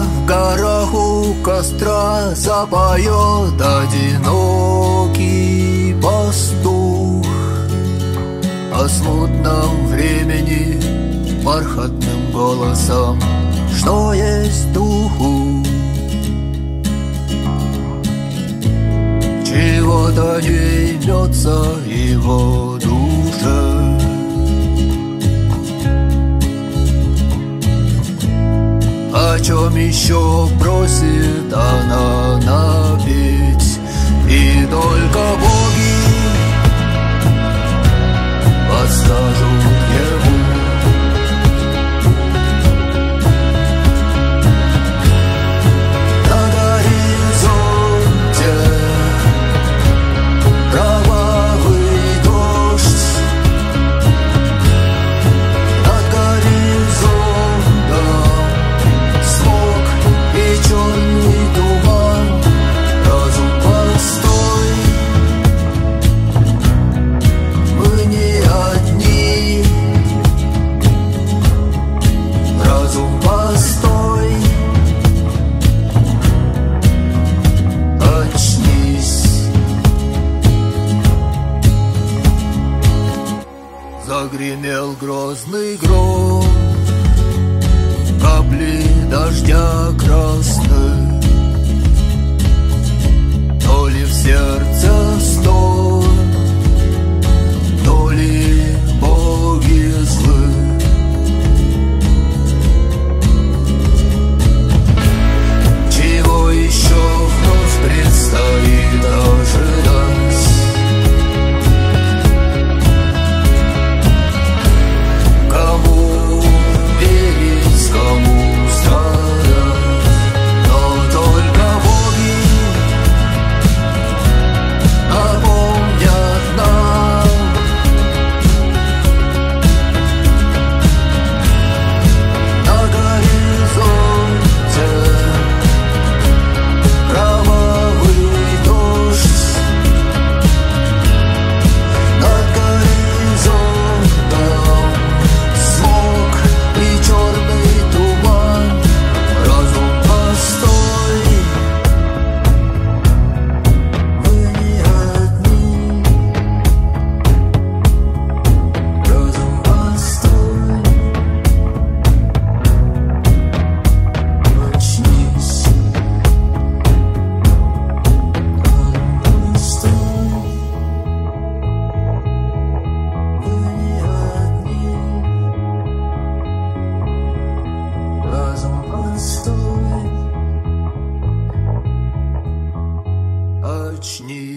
в горах у костра запоет одинокий пастух о смутном времени бархатным голосом, что есть духу. Чего-то не имется его душе. О чем еще просит она напеть, и только боги подскажут ему. На горизонте кровавый дождь, над горизонтом смог и черный туман. Разум постой, мы не одни. Разум постой, очнись. Загремел грозный гром, капли дождя красных, то ли в сердце стон, то ли боги злы. Чего еще вновь предстоит ожидать? Кому верить, кому страдать? Но только боги напомнят нам. На горизонте кровавый дождь, над горизонтом смог и черный туман. Разум постой, мы не одни. Разум постой, очнись. Разум постой, очнись.